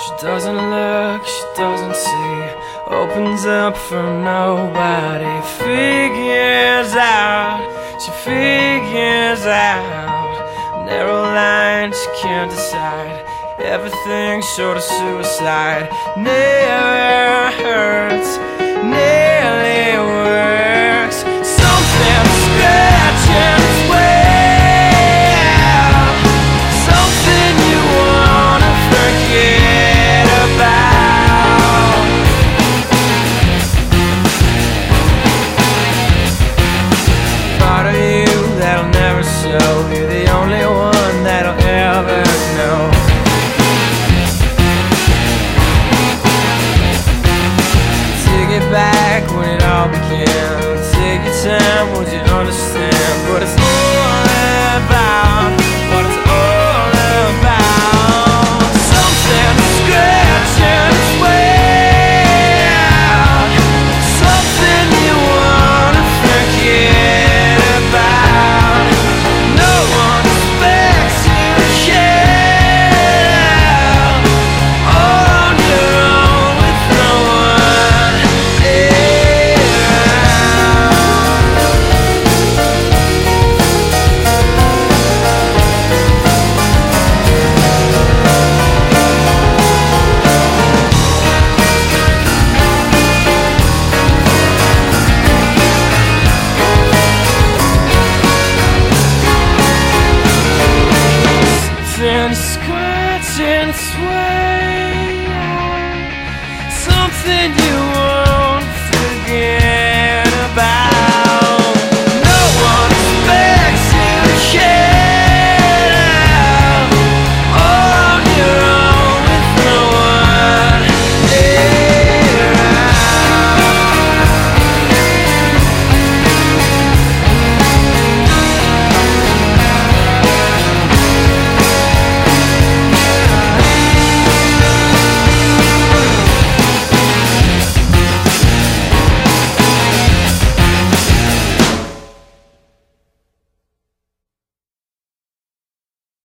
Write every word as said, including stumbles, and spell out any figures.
She doesn't look, she doesn't see, opens up for nobody. Figures out, she figures out. Narrow line, she can't decide. Everything short of suicide. Never hurts, nearly works. Something scratching its way, something you wanna forget about. Part of you that'll never show. You're the only one that'll ever know. Take it back when it all began. Take your time, would you